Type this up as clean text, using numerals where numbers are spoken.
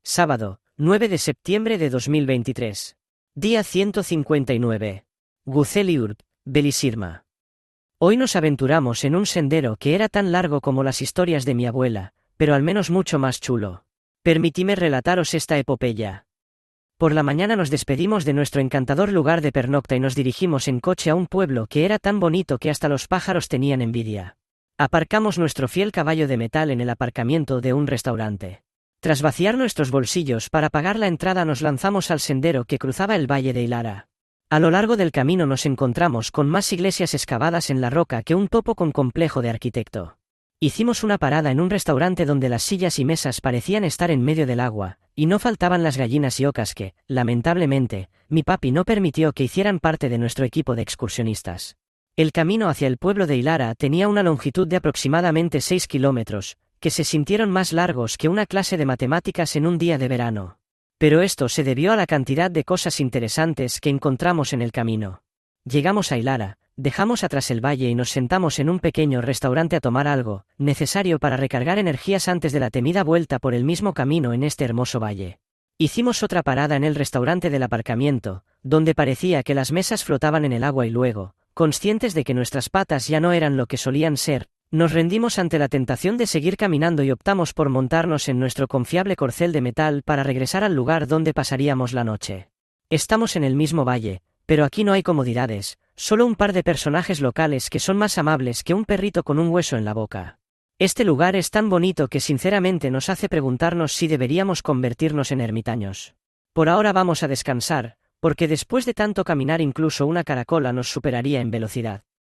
Sábado, 9 de septiembre de 2023. Día 159. Guzeli-Urb, Belisirma. Hoy nos aventuramos en un sendero que era tan largo como las historias de mi abuela, pero al menos mucho más chulo. Permitidme relataros esta epopeya. Por la mañana nos despedimos de nuestro encantador lugar de pernocta y nos dirigimos en coche a un pueblo que era tan bonito que hasta los pájaros tenían envidia. Aparcamos nuestro fiel caballo de metal en el aparcamiento de un restaurante. Tras vaciar nuestros bolsillos para pagar la entrada nos lanzamos al sendero que cruzaba el valle de Hilara. A lo largo del camino nos encontramos con más iglesias excavadas en la roca que un topo con complejo de arquitecto. Hicimos una parada en un restaurante donde las sillas y mesas parecían estar en medio del agua, y no faltaban las gallinas y ocas que, lamentablemente, mi papi no permitió que hicieran parte de nuestro equipo de excursionistas. El camino hacia el pueblo de Hilara tenía una longitud de aproximadamente 6 kilómetros, que se sintieron más largos que una clase de matemáticas en un día de verano. Pero esto se debió a la cantidad de cosas interesantes que encontramos en el camino. Llegamos a Hilara, dejamos atrás el valle y nos sentamos en un pequeño restaurante a tomar algo, necesario para recargar energías antes de la temida vuelta por el mismo camino en este hermoso valle. Hicimos otra parada en el restaurante del aparcamiento, donde parecía que las mesas flotaban en el agua y luego, conscientes de que nuestras patas ya no eran lo que solían ser, nos rendimos ante la tentación de seguir caminando y optamos por montarnos en nuestro confiable corcel de metal para regresar al lugar donde pasaríamos la noche. Estamos en el mismo valle, pero aquí no hay comodidades, solo un par de personajes locales que son más amables que un perrito con un hueso en la boca. Este lugar es tan bonito que sinceramente nos hace preguntarnos si deberíamos convertirnos en ermitaños. Por ahora vamos a descansar, porque después de tanto caminar incluso una caracola nos superaría en velocidad.